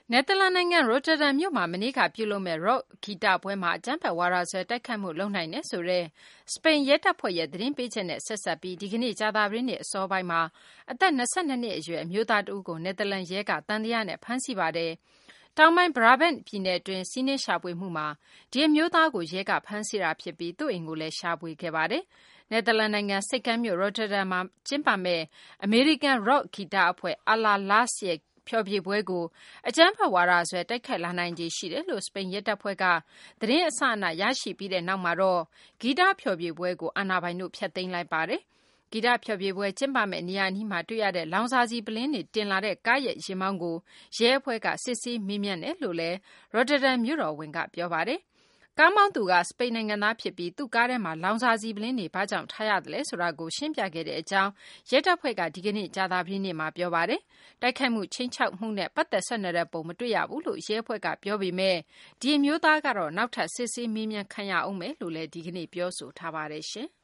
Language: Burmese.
နယ်သာလန်နိုင်ငံ Rotterdam မြို့မှာမနေ့ကပြုလုပ်မယ့် ရော့ခ်ဂီတပွဲမှာအကြမ်းဖက်ဝါဒစွဲတိုက်ခိုက်မှုလုပ်နိုင်တယ်ဆိုတဲ့စပိန်ရဲတပ်ဖွဲ့ရဲ့သတင်းပေးချက်နဲ့ဆက်စပ်ပြီးဒီကနေ့ကြာသပတေးနေ့အစောပိုင်းမှာအသက်22နှစ်အရွယ်အမျိုးသားတဦးကိုနယ်သာလန်ရဲကသံသယနဲ့ဖမ်းဆီးပါတယ်။တောင်ပိုင်း Brabant ပြည်နယ်တွင်းစီးနင်းရှာဖွေမှုမှာဒီအမျိုးသားကိုရဲကဖမ်းဆီးတာဖြစ်ပြီးသူ့အိမ်ကိုလည်းရှာဖွေခဲ့ပါတယ်။နယ်သာလန်နိုင်ငံဆိပ်ကမ်းမြို့ Rotterdam မှာကျင်းပမယ့်အမေရိကန်ရော့ခ်ဂီတအဖွဲ့ Allah-Las ရဲ့ဖျော်ဖြေပွဲကိုအကြမ်းဖက်ဝါဒစွဲတိုက်ခိုက်လာနိုင်ခြေရှိတယ်လို့စပိန်ရဲတပ်ဖွဲ့ကသတင်းအစအနရရှိပြီးတဲ့နောက်မှာတော့ဂီတဖျော်ဖြေပွဲကိုအာဏာပိုင်တို့ဖျက်သိမ်းလိုက်ပါတယ်။ဂီတဖျော်ဖြေပွဲကျင်းပမယ့်နေရာအနီးမှာတွေ့ရတဲ့လောင်စာဆီပလင်းတွေတင်လာတဲ့ကားရဲ့ယာဉ်မောင်းကိုရဲအဖွဲ့ကစစ်ဆေးမေးမြန်းတယ်လို့လည်း Rotterdam မြို့တော်ဝန်ကပြောပါတယ်။ကားမောင်းသူကစပိန်နိုင်ငံသားဖြစ်ပြီးသူ့ကားထဲမှာလောင်စာဆီပလင်းတွေဘာကြောင့်ထားရသလဲဆိုတာကိုရှင်းပြခဲ့တဲ့အကြောင်းရဲတပ်ဖွဲ့ကဒီကနေ့ကြာသပတေးနေ့မှာပြောပါတယ်။တိုက်ခိုက်မှုချိန်ချောက်မှုနဲ့ပတ်သက်ဆက်နွယ်တဲ့ပုံမတွေ့ရဘူးလို့ရဲအဖွဲ့ကပြောပေမဲ့ဒီအမျိုးသားကတော့နောက်ထပ်စစ်ဆေးမေးမြန်းခံရအောင်မယ်လို့လည်းဒီကနေ့ပြောဆိုထားပါတယ်ရှင်။